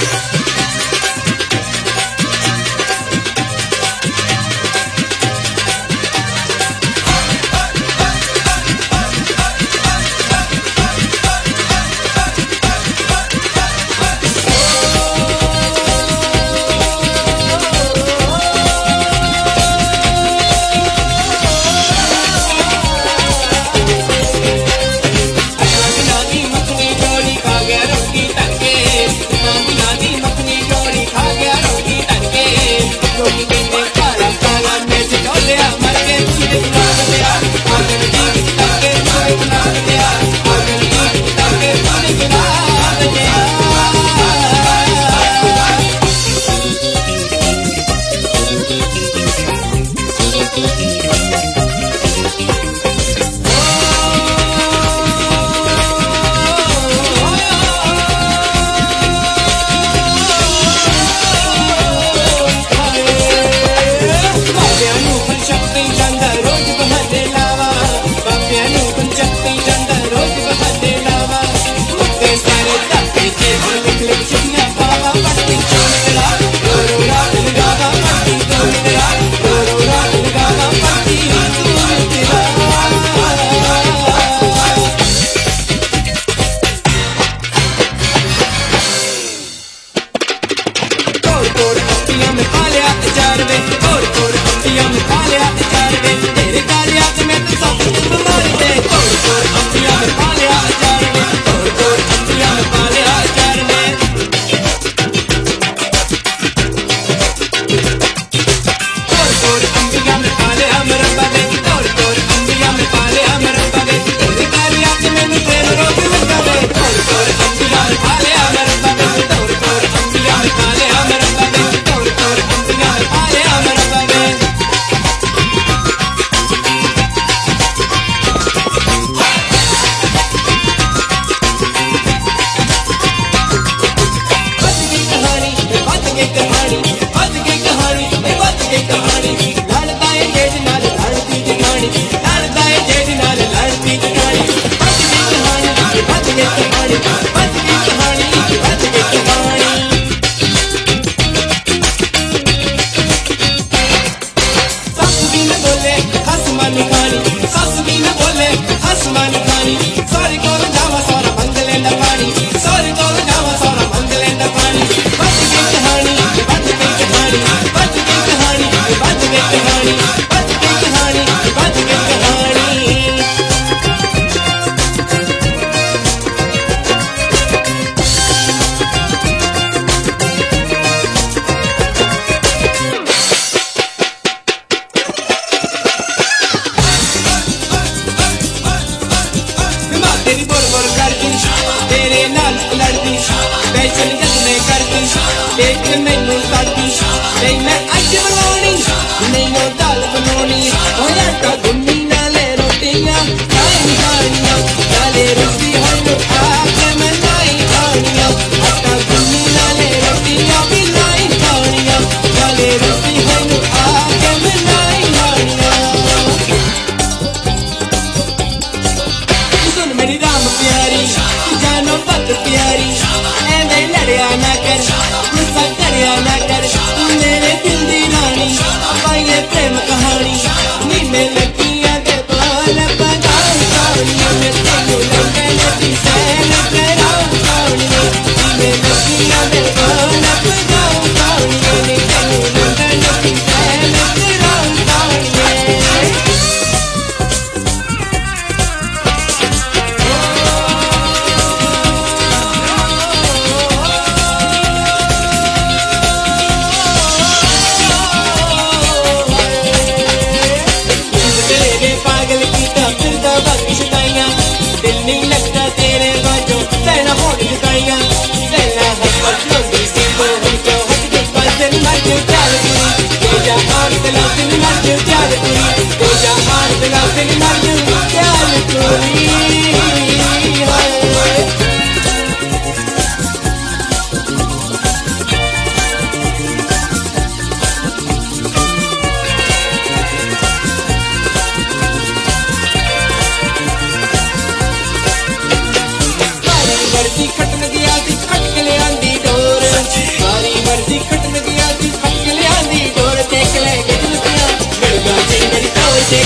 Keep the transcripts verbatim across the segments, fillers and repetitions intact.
प्यारी, ऐवें लड़िया ना कर, गुस्सा करिया ना कर, तू मेरे दिल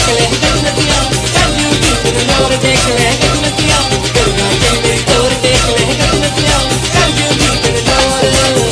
ले गजनतिया कर जूगी तेरे लोर देख ले गजनतिया गलियां के मेरी तोर देख ले गजनतिया कर जूगी तेरे लोर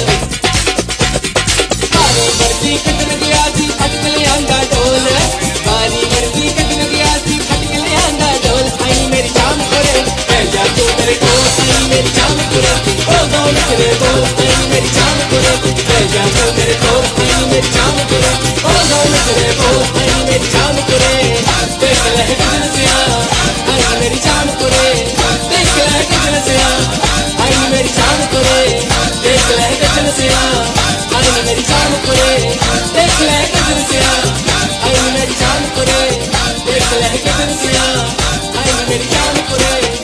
बारी मर्जी गजनतिया सी खटक ले आंदा ढोल बारी मर्जी गजनतिया सी खटक ले आंदा ढोल आई मेरी शाम करे कह जा तू तेरे को आई मेरी शाम करे ओ दौड़ तेरे बोल आई मेरी शाम करे कह जा तू तेरे को आई मेरी शाम करे ओ दौड़ तेरे बोल आई मेरी शाम करे देख ले गजनतिया आई मेरी शाम करे देख ले गजनतिया आई मेरी शाम करे देख ले गजनतिया आई मेरी शाम करे देख ले गजनतिया आई मेरी शाम करे देख ले गजनतिया आई मेरी शाम करे